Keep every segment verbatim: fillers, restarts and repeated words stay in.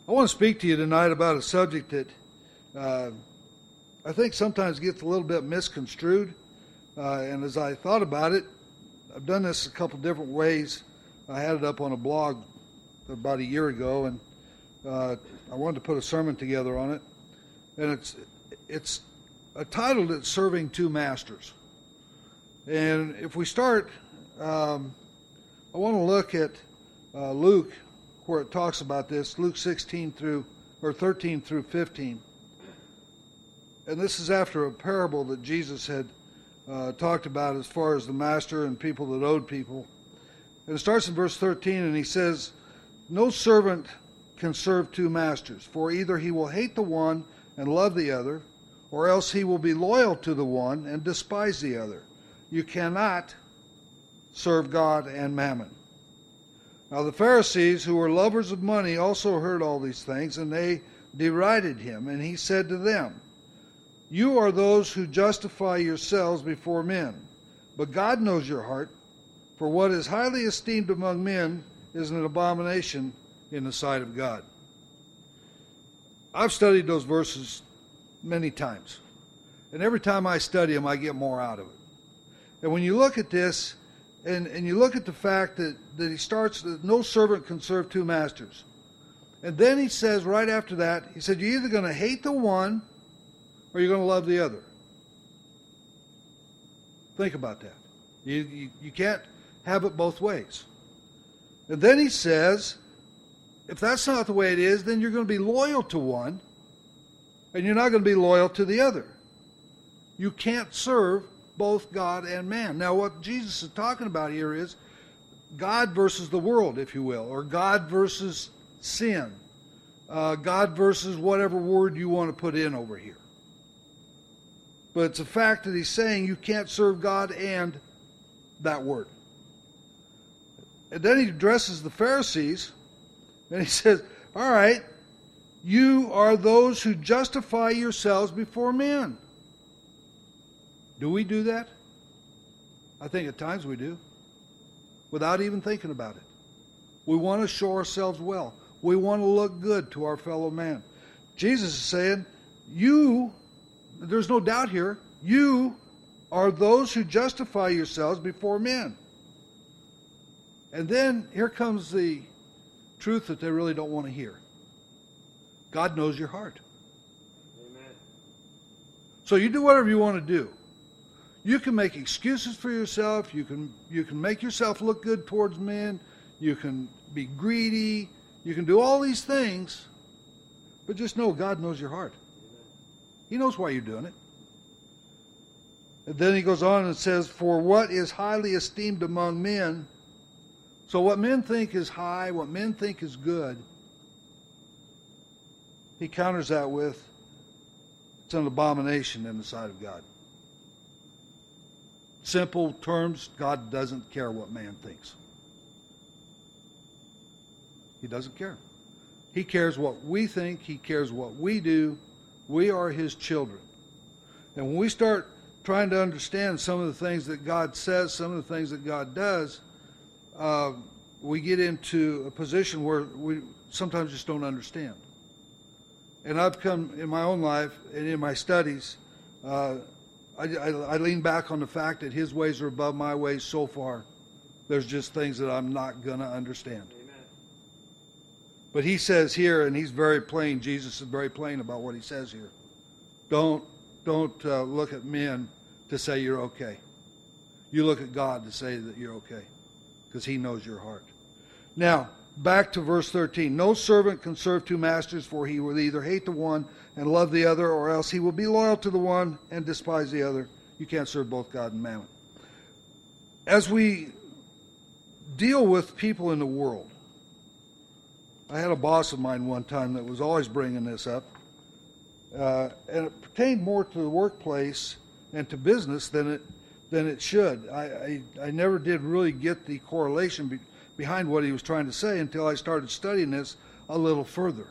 I want to speak to you tonight about a subject that uh, I think sometimes gets a little bit misconstrued. Uh, and as I thought about it, I've done this a couple different ways. I had it up on a blog about a year ago, and uh, I wanted to put a sermon together on it. And it's it's I titled it "Serving Two Masters." And if we start, um, I want to look at uh, Luke, where it talks about this, Luke sixteen through, or thirteen through fifteen. And this is after a parable that Jesus had uh, talked about as far as the master and people that owed people. And it starts in verse thirteen, and he says, "No servant can serve two masters, for either he will hate the one and love the other, or else he will be loyal to the one and despise the other. You cannot serve God and mammon." Now the Pharisees, who were lovers of money, also heard all these things, and they derided him. And he said to them, "You are those who justify yourselves before men, but God knows your heart, for what is highly esteemed among men is an abomination in the sight of God." I've studied those verses many times, and every time I study them, I get more out of it. And when you look at this, and, and you look at the fact that, that he starts, that no servant can serve two masters. And then he says right after that, he said, you're either going to hate the one or you're going to love the other. Think about that. You, you, you can't have it both ways. And then he says, if that's not the way it is, then you're going to be loyal to one and you're not going to be loyal to the other. You can't serve both God and man. Now what Jesus is talking about here is God versus the world, if you will, or God versus sin, uh, God versus whatever word you want to put in over here. But it's a fact that he's saying you can't serve God and that word. And then he addresses the Pharisees, and he says, all right, you are those who justify yourselves before men. Do we do that? I think at times we do, without even thinking about it. We want to show ourselves well. We want to look good to our fellow man. Jesus is saying, you, there's no doubt here, you are those who justify yourselves before men. And then here comes the truth that they really don't want to hear. God knows your heart. Amen. So you do whatever you want to do. You can make excuses for yourself. You can you can make yourself look good towards men. You can be greedy. You can do all these things. But just know God knows your heart. He knows why you're doing it. And then he goes on and says, for what is highly esteemed among men. So what men think is high, what men think is good, he counters that with, it's an abomination in the sight of God. Simple terms, God doesn't care what man thinks. He doesn't care. He cares what we think. He cares what we do. We are his children. And when we start trying to understand some of the things that God says, some of the things that God does, uh, we get into a position where we sometimes just don't understand. And I've come in my own life and in my studies, uh, I, I, I lean back on the fact that his ways are above my ways so far. There's just things that I'm not going to understand. Amen. But he says here, and he's very plain, Jesus is very plain about what he says here. Don't, don't uh, look at men to say you're okay. You look at God to say that you're okay, because he knows your heart. Now, back to verse thirteen. No servant can serve two masters, for he will either hate the one and love the other, or else he will be loyal to the one and despise the other. You can't serve both God and mammon. As we deal with people in the world, I had a boss of mine one time that was always bringing this up, uh, and it pertained more to the workplace and to business than it than it should. I, I, I never did really get the correlation be, behind what he was trying to say until I started studying this a little further.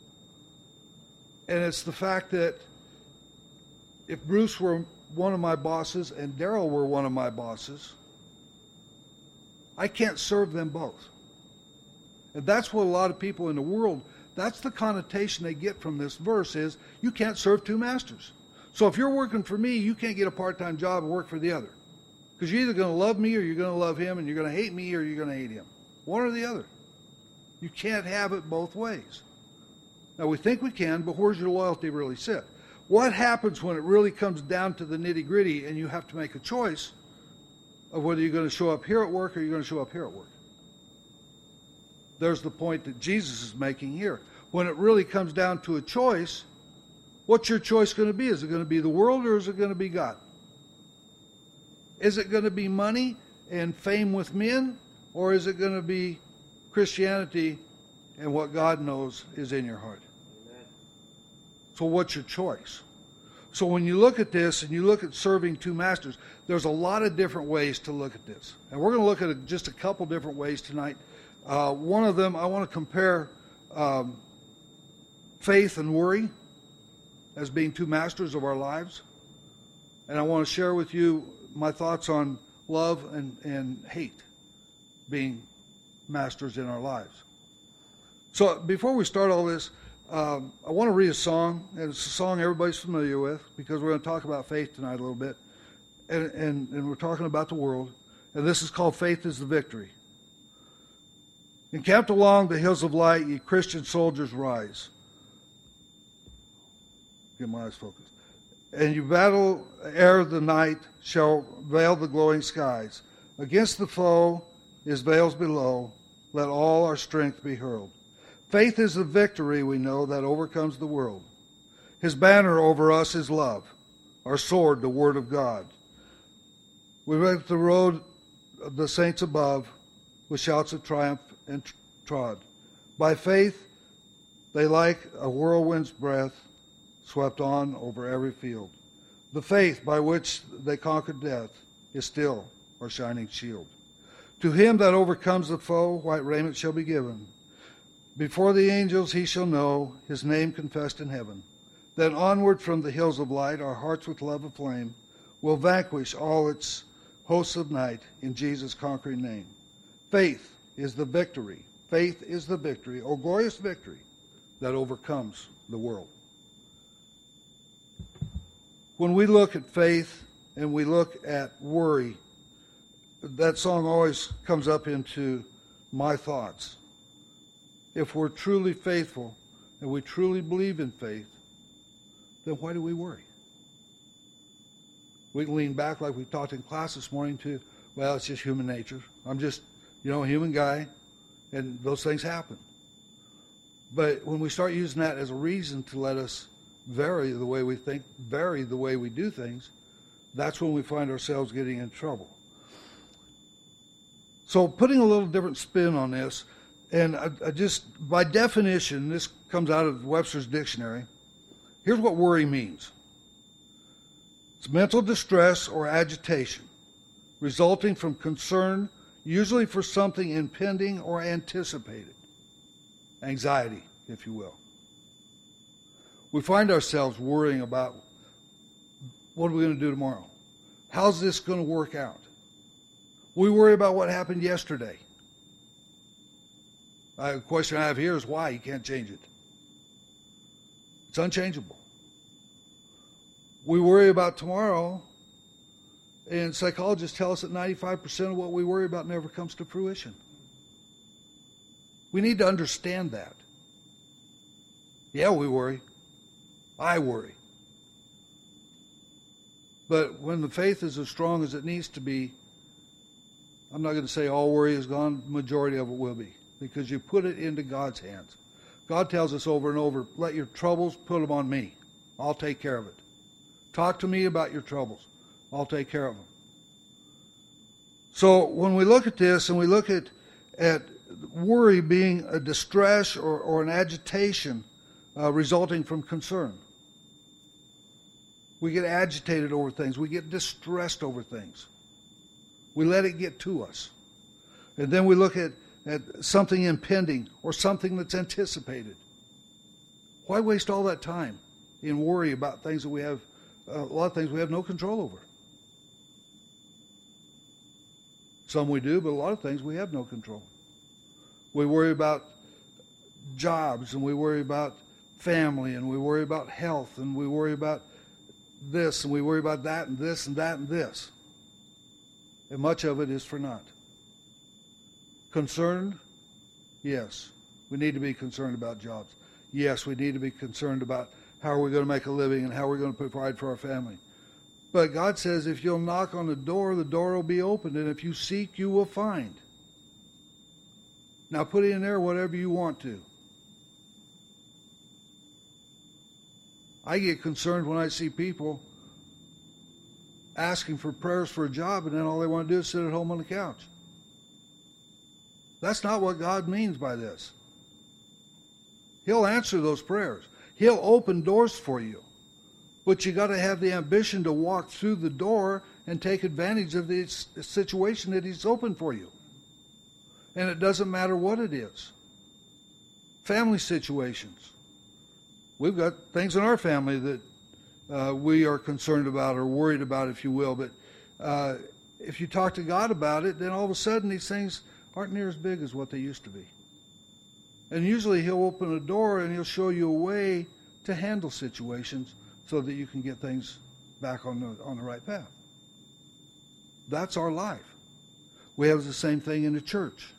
And it's the fact that if Bruce were one of my bosses and Daryl were one of my bosses, I can't serve them both. And that's what a lot of people in the world, That's the connotation they get from this verse is you can't serve two masters. So if you're working for me, you can't get a part-time job and work for the other. Because you're either going to love me or you're going to love him, and you're going to hate me or you're going to hate him. One or the other. You can't have it both ways. Now, we think we can, but where's your loyalty really sit? What happens when it really comes down to the nitty-gritty and you have to make a choice of whether you're going to show up here at work or you're going to show up here at work? There's the point that Jesus is making here. When it really comes down to a choice, what's your choice going to be? Is it going to be the world or is it going to be God? Is it going to be money and fame with men, or is it going to be Christianity and what God knows is in your heart? Amen. So what's your choice? So when you look at this and you look at serving two masters, there's a lot of different ways to look at this. And we're going to look at just a couple different ways tonight. Uh, one of them, I want to compare um, faith and worry as being two masters of our lives. And I want to share with you my thoughts on love and, and hate being masters in our lives. So before we start all this, um, I want to read a song, and it's a song everybody's familiar with because we're going to talk about faith tonight a little bit, and, and, and we're talking about the world, and this is called Faith is the Victory. Encamped along the hills of light, ye Christian soldiers rise. Get my eyes focused. And you battle ere the night shall veil the glowing skies. Against the foe is veils below. Let all our strength be hurled. Faith is the victory we know that overcomes the world. His banner over us is love. Our sword, the word of God. We went the road of the saints above with shouts of triumph and trod. By faith, they like a whirlwind's breath swept on over every field. The faith by which they conquered death is still our shining shield. To him that overcomes the foe, white raiment shall be given. Before the angels he shall know his name confessed in heaven. Then onward from the hills of light, our hearts with love aflame will vanquish all its hosts of night in Jesus' conquering name. Faith is the victory. Faith is the victory, oh glorious victory, that overcomes the world. When we look at faith and we look at worry, that song always comes up into my thoughts. If we're truly faithful and we truly believe in faith, then why do we worry? We can lean back like we talked in class this morning to, well, it's just human nature. I'm just, you know, a human guy, and those things happen. But when we start using that as a reason to let us vary the way we think, vary the way we do things, that's when we find ourselves getting in trouble. So putting a little different spin on this, and I, I just, by definition, this comes out of Webster's dictionary. Here's what worry means. It's mental distress or agitation resulting from concern, usually for something impending or anticipated. Anxiety, if you will. We find ourselves worrying about what are we going to do tomorrow? How's this going to work out? We worry about what happened yesterday. Uh, the question I have here is why you can't change it. It's unchangeable. We worry about tomorrow, and psychologists tell us that ninety-five percent of what we worry about never comes to fruition. We need to understand that. Yeah, we worry. I worry. But when the faith is as strong as it needs to be, I'm not going to say all worry is gone. The majority of it will be. Because you put it into God's hands. God tells us over and over, let your troubles, put them on me. I'll take care of it. Talk to me about your troubles. I'll take care of them. So when we look at this and we look at, at worry being a distress or, or an agitation uh, resulting from concern. We get agitated over things. We get distressed over things. We let it get to us. And then we look at, at something impending or something that's anticipated. Why waste all that time in worry about things that we have, a lot of things we have no control over? Some we do, but a lot of things we have no control. We worry about jobs, and we worry about family, and we worry about health, and we worry about this, and we worry about that, and this, and that, and this. And much of it is for naught. Concerned? Yes. We need to be concerned about jobs. Yes, we need to be concerned about how are we going to make a living and how we're going to provide for our family. But God says if you'll knock on the door, the door will be opened, and if you seek, you will find. Now put in there whatever you want to. I get concerned when I see people asking for prayers for a job, and then all they want to do is sit at home on the couch. That's not what God means by this. He'll answer those prayers. He'll open doors for you. But you got to have the ambition to walk through the door and take advantage of the situation that He's opened for you. And it doesn't matter what it is. Family situations. We've got things in our family that uh, we are concerned about or worried about, if you will. But uh, if you talk to God about it, then all of a sudden these things aren't near as big as what they used to be. And usually He'll open a door and He'll show you a way to handle situations so that you can get things back on the, on the right path. That's our life. We have the same thing in the church.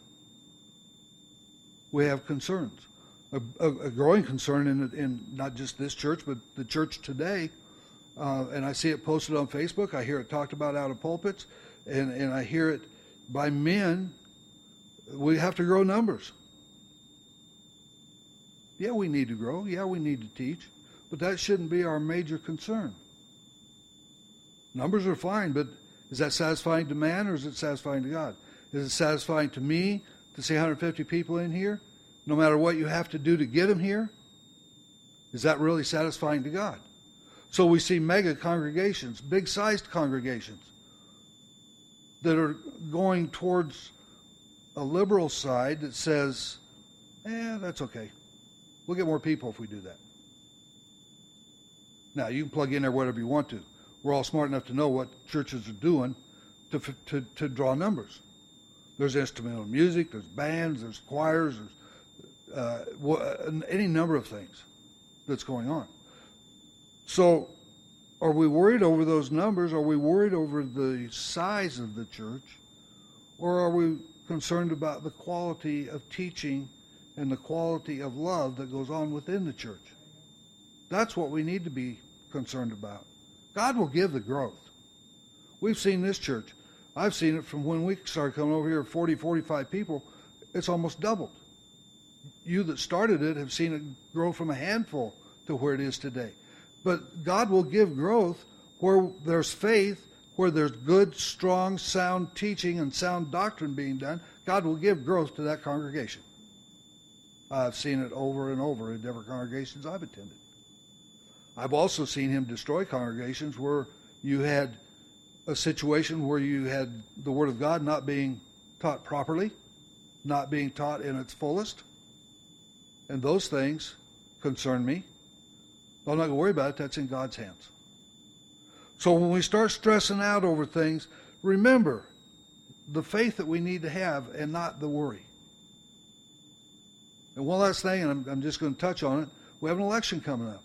We have concerns. A, a, a growing concern in, in not just this church, but the church today. Uh, and I see it posted on Facebook. I hear it talked about out of pulpits. And, and I hear it by men. We have to grow numbers. Yeah, we need to grow. Yeah, we need to teach. But that shouldn't be our major concern. Numbers are fine, but is that satisfying to man or is it satisfying to God? Is it satisfying to me to see one hundred fifty people in here, no matter what you have to do to get them here? Is that really satisfying to God? So we see mega congregations, big-sized congregations, that are going towards a liberal side that says, eh, that's okay. We'll get more people if we do that. Now, you can plug in there whatever you want to. We're all smart enough to know what churches are doing to, to, to draw numbers. There's instrumental music, there's bands, there's choirs, there's uh, any number of things that's going on. So, are we worried over those numbers? Are we worried over the size of the church? Or are we concerned about the quality of teaching and the quality of love that goes on within the church? That's what we need to be concerned about. God will give the growth. We've seen this church. I've seen it from when we started coming over here, forty, forty-five people. It's almost doubled. You that started it have seen it grow from a handful to where it is today. But God will give growth where there's faith, where there's good, strong, sound teaching and sound doctrine being done. God will give growth to that congregation. I've seen it over and over in different congregations I've attended. I've also seen Him destroy congregations where you had a situation where you had the Word of God not being taught properly, not being taught in its fullest. And those things concern me. But I'm not going to worry about it. That's in God's hands. So when we start stressing out over things, remember the faith that we need to have and not the worry. And one last thing, and I'm, I'm just going to touch on it. We have an election coming up.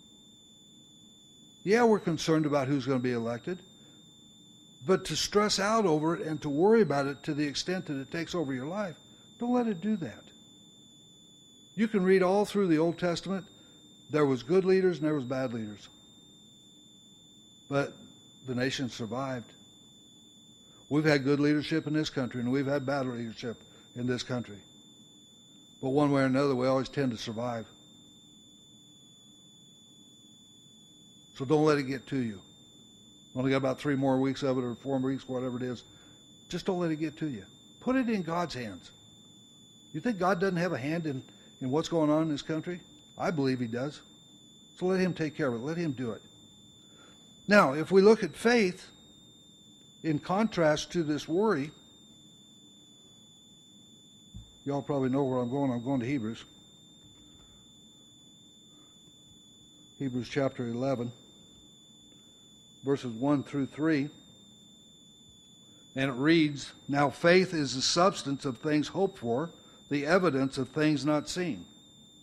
Yeah, we're concerned about who's going to be elected. But to stress out over it and to worry about it to the extent that it takes over your life, don't let it do that. You can read all through the Old Testament. There was good leaders and there was bad leaders. But the nation survived. We've had good leadership in this country and we've had bad leadership in this country. But one way or another, we always tend to survive. So don't let it get to you. Only got about three more weeks of it, or four weeks, whatever it is. Just don't let it get to you. Put it in God's hands. You think God doesn't have a hand in, in what's going on in this country? I believe He does. So let Him take care of it. Let Him do it. Now, if we look at faith in contrast to this worry, y'all probably know where I'm going. I'm going to Hebrews. Hebrews chapter eleven. Verses one through three, and it reads, "Now faith is the substance of things hoped for, the evidence of things not seen."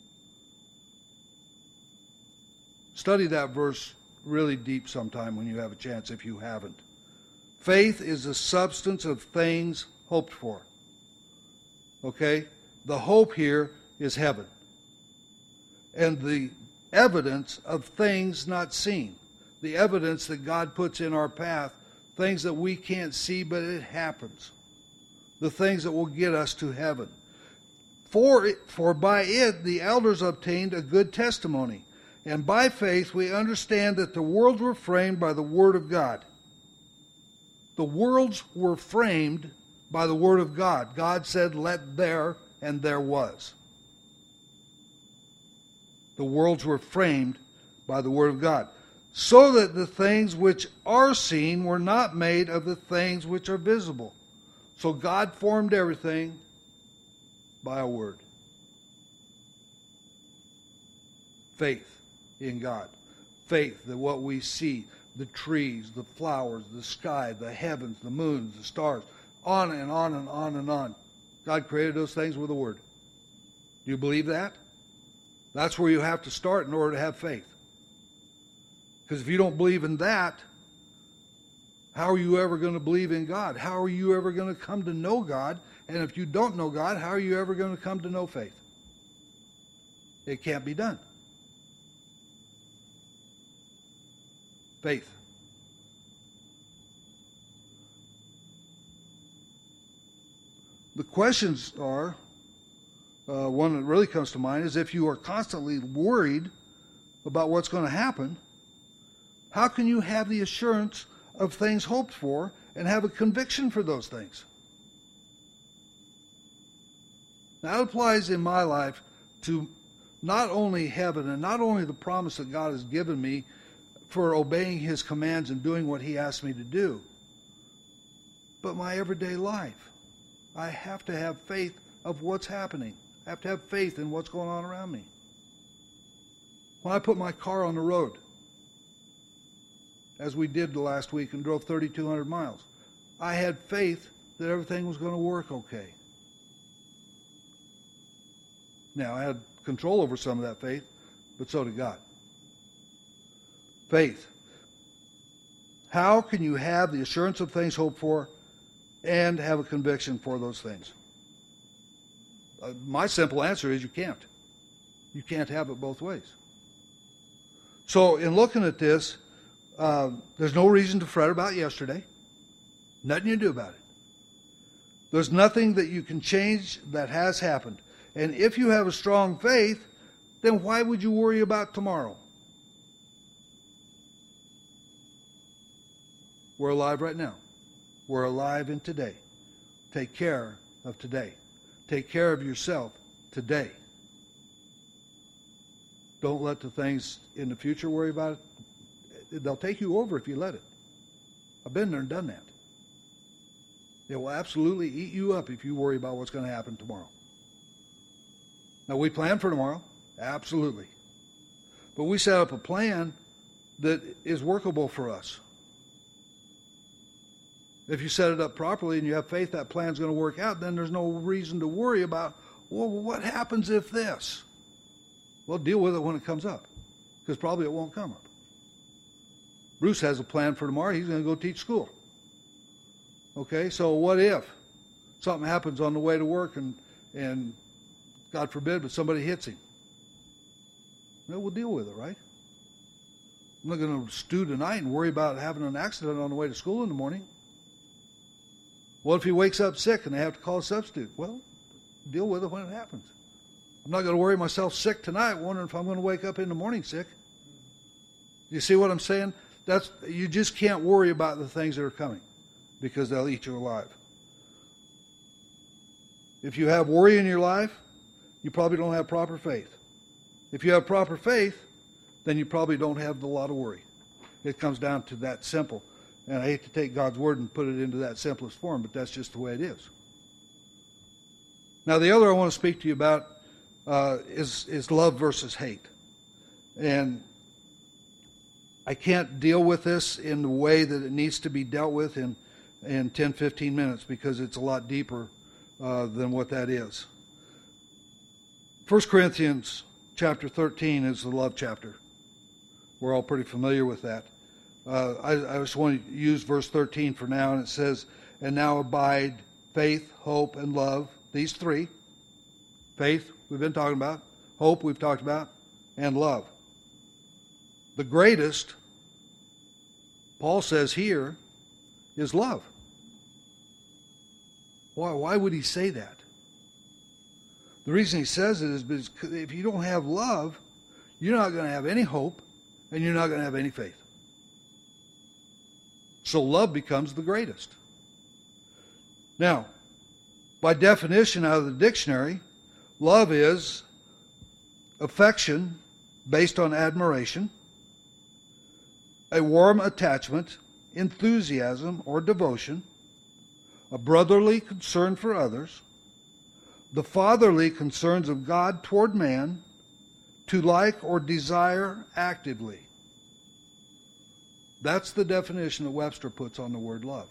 Study that verse really deep sometime when you have a chance, if you haven't. Faith is the substance of things hoped for. Okay? The hope here is heaven. And the evidence of things not seen. The evidence that God puts in our path, things that we can't see, but it happens. The things that will get us to heaven. For, it, for by it the elders obtained a good testimony. And by faith we understand that the worlds were framed by the word of God. The worlds were framed by the word of God. God said, let there, and there was. The worlds were framed by the word of God. So that the things which are seen were not made of the things which are visible. So God formed everything by a word. Faith in God. Faith that what we see, the trees, the flowers, the sky, the heavens, the moons, the stars, on and on and on and on. God created those things with a word. Do you believe that? That's where you have to start in order to have faith. Because if you don't believe in that, how are you ever going to believe in God? How are you ever going to come to know God? And if you don't know God, how are you ever going to come to know faith? It can't be done. Faith. The questions are, uh, one that really comes to mind is if you are constantly worried about what's going to happen, how can you have the assurance of things hoped for and have a conviction for those things? That applies in my life to not only heaven and not only the promise that God has given me for obeying his commands and doing what he asked me to do, but my everyday life. I have to have faith of what's happening. I have to have faith in what's going on around me. When I put my car on the road, as we did the last week and drove thirty-two hundred miles, I had faith that everything was going to work okay. Now, I had control over some of that faith, but so did God. Faith. How can you have the assurance of things hoped for and have a conviction for those things? Uh, my simple answer is you can't. You can't have it both ways. So in looking at this, uh, there's no reason to fret about yesterday. Nothing you do about it. There's nothing that you can change that has happened. And if you have a strong faith, then why would you worry about tomorrow? We're alive right now. We're alive in today. Take care of today. Take care of yourself today. Don't let the things in the future worry about it. They'll take you over if you let it. I've been there and done that. It will absolutely eat you up if you worry about what's going to happen tomorrow. Now, we plan for tomorrow. Absolutely. But we set up a plan that is workable for us. If you set it up properly and you have faith that plan's going to work out, then there's no reason to worry about, well, what happens if this? Well, deal with it when it comes up, because probably it won't come up. Bruce has a plan for tomorrow. He's going to go teach school. Okay, so what if something happens on the way to work and, and God forbid, but somebody hits him? Well, we'll deal with it, right? I'm not going to stew tonight and worry about having an accident on the way to school in the morning. What if he wakes up sick and they have to call a substitute? Well, deal with it when it happens. I'm not going to worry myself sick tonight, wondering if I'm going to wake up in the morning sick. You see what I'm saying? That's, you just can't worry about the things that are coming, because they'll eat you alive. If you have worry in your life, you probably don't have proper faith. If you have proper faith, then you probably don't have a lot of worry. It comes down to that simple. And I hate to take God's word and put it into that simplest form, but that's just the way it is. Now, the other I want to speak to you about uh, is, is love versus hate. And I can't deal with this in the way that it needs to be dealt with in, in ten, fifteen minutes, because it's a lot deeper uh, than what that is. First Corinthians chapter thirteen is the love chapter. We're all pretty familiar with that. Uh, I, I just want to use verse thirteen for now, and it says, and now abide faith, hope, and love. These three. Faith, we've been talking about. Hope, we've talked about. And love. The greatest, Paul says here, is love. Why, why would he say that? The reason he says it is because if you don't have love, you're not going to have any hope, and you're not going to have any faith. So love becomes the greatest. Now, by definition out of the dictionary, love is affection based on admiration, a warm attachment, enthusiasm or devotion, a brotherly concern for others, the fatherly concerns of God toward man, to like or desire actively. That's the definition that Webster puts on the word love.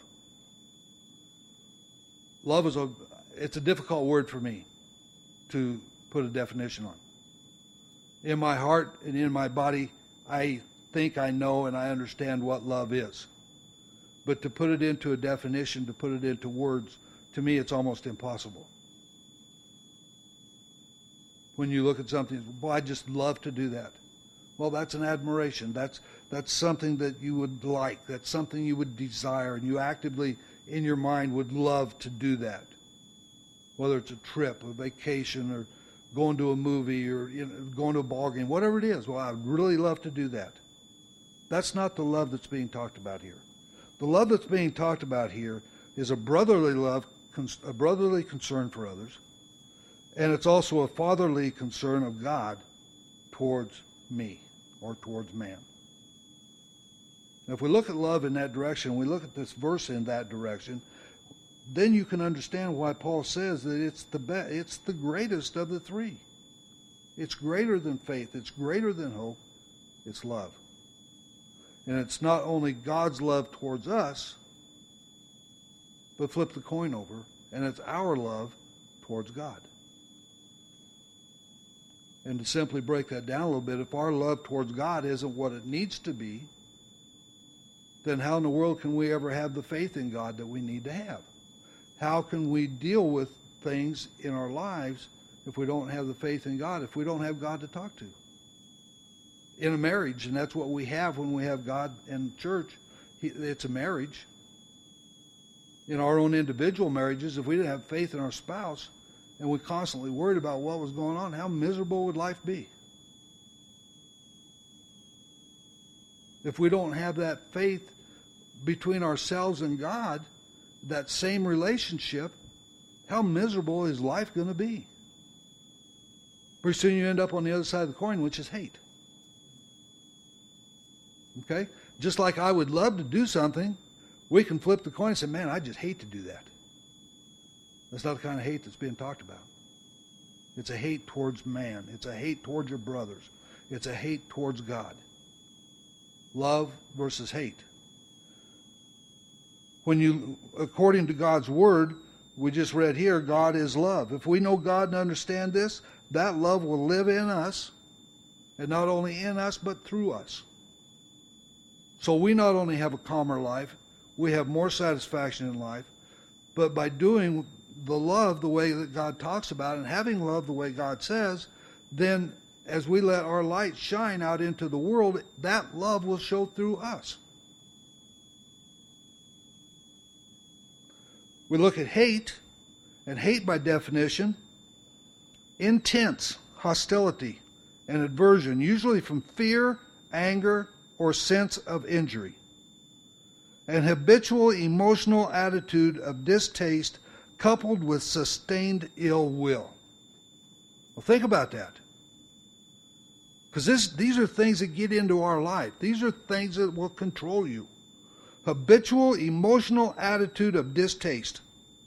Love is a, it's a difficult word for me to put a definition on. In my heart and in my body, I think I know and I understand what love is. But to put it into a definition, to put it into words, to me it's almost impossible. When you look at something, well, I just love to do that. Well, that's an admiration. That's that's something that you would like. That's something you would desire, and you actively, in your mind, would love to do that. Whether it's a trip, a vacation, or going to a movie, or you know, going to a ball game, whatever it is. Well, I'd really love to do that. That's not the love that's being talked about here. The love that's being talked about here is a brotherly love, a brotherly concern for others, and it's also a fatherly concern of God towards me or towards man. Now, if we look at love in that direction, we look at this verse in that direction, then you can understand why Paul says that it's the be- it's the greatest of the three. It's greater than faith. It's greater than hope. It's love. And it's not only God's love towards us, but flip the coin over, and it's our love towards God. And to simply break that down a little bit, if our love towards God isn't what it needs to be, then how in the world can we ever have the faith in God that we need to have? How can we deal with things in our lives if we don't have the faith in God, if we don't have God to talk to? In a marriage, and that's what we have when we have God and church, it's a marriage. In our own individual marriages, if we didn't have faith in our spouse, and we constantly worried about what was going on, how miserable would life be? If we don't have that faith between ourselves and God, that same relationship, how miserable is life going to be? Pretty soon you end up on the other side of the coin, which is hate. Okay? Just like I would love to do something, we can flip the coin and say, man, I just hate to do that. That's not the kind of hate that's being talked about. It's a hate towards man. It's a hate towards your brothers. It's a hate towards God. Love versus hate. When you, according to God's word, we just read here, God is love. If we know God and understand this, that love will live in us, and not only in us, but through us. So we not only have a calmer life, we have more satisfaction in life, but by doing the love the way that God talks about and having love the way God says, then as we let our light shine out into the world, that love will show through us. We look at hate, and hate by definition, intense hostility and aversion, usually from fear, anger, or sense of injury. An habitual emotional attitude of distaste coupled with sustained ill will. Well, think about that. Because these are things that get into our life. These are things that will control you. Habitual emotional attitude of distaste.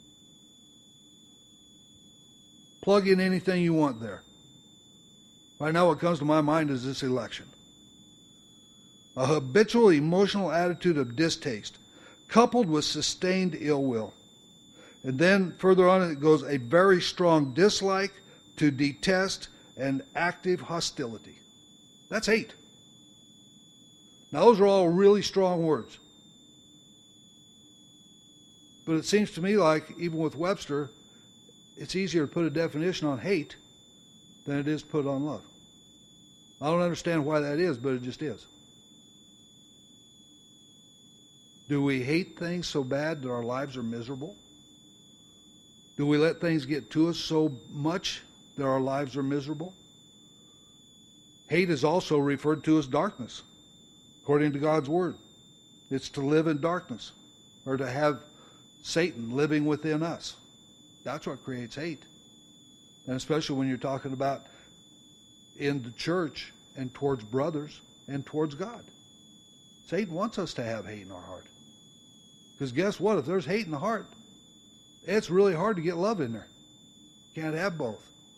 Plug in anything you want there. Right now what comes to my mind is this election. A habitual emotional attitude of distaste, coupled with sustained ill will. And then further on it goes, a very strong dislike, to detest, and active hostility. That's hate. Now, those are all really strong words. But it seems to me like, even with Webster, it's easier to put a definition on hate than it is to put on love. I don't understand why that is, but it just is. Do we hate things so bad that our lives are miserable? Do we let things get to us so much that our lives are miserable? Hate is also referred to as darkness, according to God's Word. It's to live in darkness, or to have Satan living within us. That's what creates hate. And especially when you're talking about in the church and towards brothers and towards God. Satan wants us to have hate in our heart. Because guess what? If there's hate in the heart, it's really hard to get love in there. You can't have both.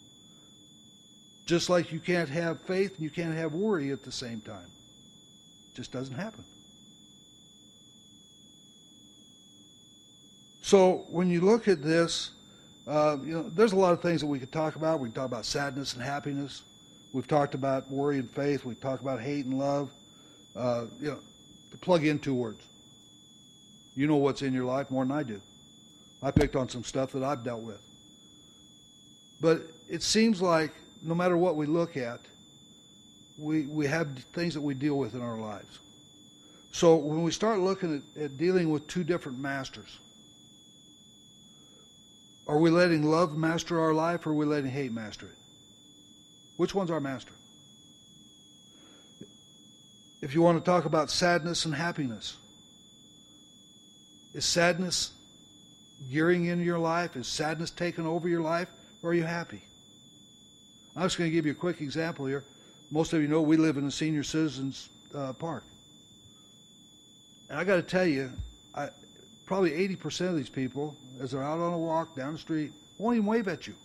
Just like you can't have faith and you can't have worry at the same time. It just doesn't happen. So when you look at this, uh, you know, there's a lot of things that we could talk about. We can talk about sadness and happiness. We've talked about worry and faith. We've talked about hate and love. Uh, you know, to plug in two words. You know what's in your life more than I do. I picked on some stuff that I've dealt with. But it seems like no matter what we look at, we we have things that we deal with in our lives. So when we start looking at, at dealing with two different masters, are we letting love master our life, or are we letting hate master it? Which one's our master? If you want to talk about sadness and happiness, is sadness gearing into your life? Is sadness taking over your life? Or are you happy? I'm just going to give you a quick example here. Most of you know we live in a senior citizens uh, park. And I got to tell you, I, probably eighty percent of these people, as they're out on a walk down the street, won't even wave at you.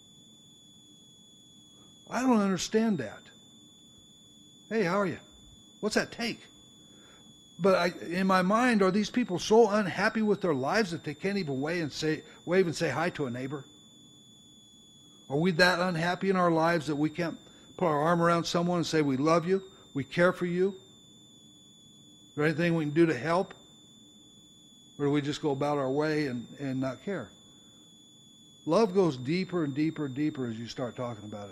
I don't understand that. Hey, how are you? What's that take? But I, in my mind, are these people so unhappy with their lives that they can't even wave and say, wave and say hi to a neighbor? Are we that unhappy in our lives that we can't put our arm around someone and say, we love you, we care for you? Is there anything we can do to help? Or do we just go about our way and, and not care? Love goes deeper and deeper and deeper as you start talking about it.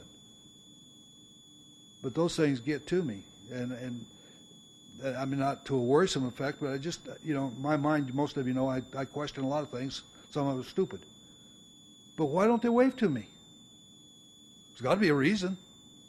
But those things get to me. And, and I mean, not to a worrisome effect, but I just, you know, my mind, most of you know, I, I question a lot of things. Some of it stupid. But why don't they wave to me? There's got to be a reason.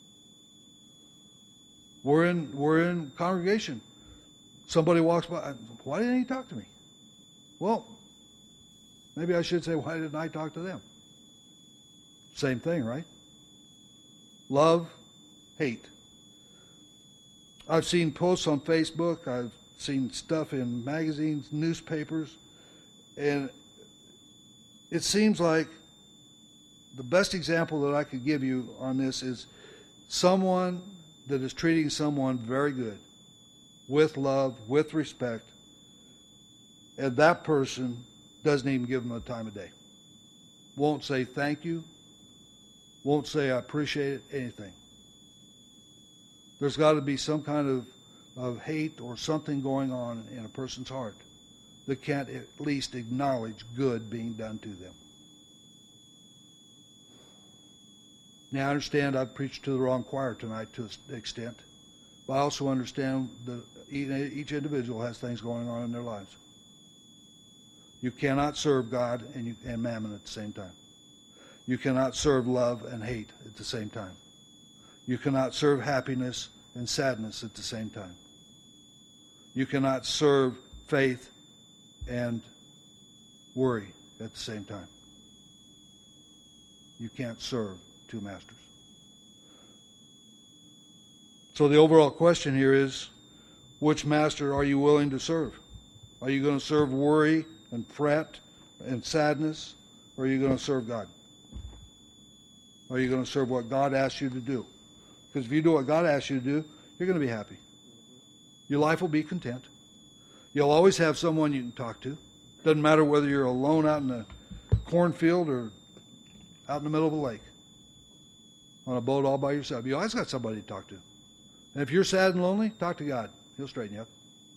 We're in we're in congregation. Somebody walks by. Why didn't he talk to me? Well, maybe I should say, why didn't I talk to them? Same thing, right? Love, hate. I've seen posts on Facebook. I've seen stuff in magazines, newspapers, and it seems like the best example that I could give you on this is someone that is treating someone very good, with love, with respect, and that person doesn't even give them a time of day. Won't say thank you, won't say I appreciate it, anything. There's got to be some kind of, of hate or something going on in a person's heart that can't at least acknowledge good being done to them. Now, I understand I've preached to the wrong choir tonight to an extent, but I also understand that each individual has things going on in their lives. You cannot serve God and, you, and mammon at the same time. You cannot serve love and hate at the same time. You cannot serve happiness and sadness at the same time. You cannot serve faith and worry at the same time. You can't serve two masters. So the overall question here is, which master are you willing to serve? Are you going to serve worry and fret and sadness, or are you going to serve God? Are you going to serve what God asks you to do? Because if you do what God asks you to do, you're going to be happy. Your life will be content. You'll always have someone you can talk to. Doesn't matter whether you're alone out in a cornfield or out in the middle of a lake, on a boat all by yourself. You always got somebody to talk to. And if you're sad and lonely, talk to God. He'll straighten you up.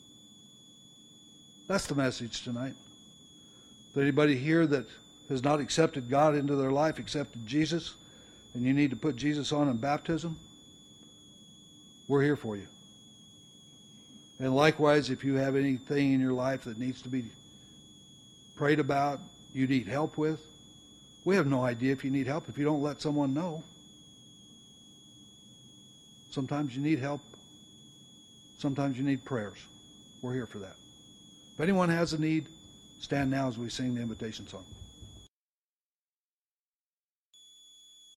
That's the message tonight. If anybody here that has not accepted God into their life, accepted Jesus, and you need to put Jesus on in baptism, we're here for you. And likewise, if you have anything in your life that needs to be prayed about, you need help with, we have no idea if you need help if you don't let someone know. Sometimes you need help. Sometimes you need prayers. We're here for that. If anyone has a need, stand now as we sing the invitation song.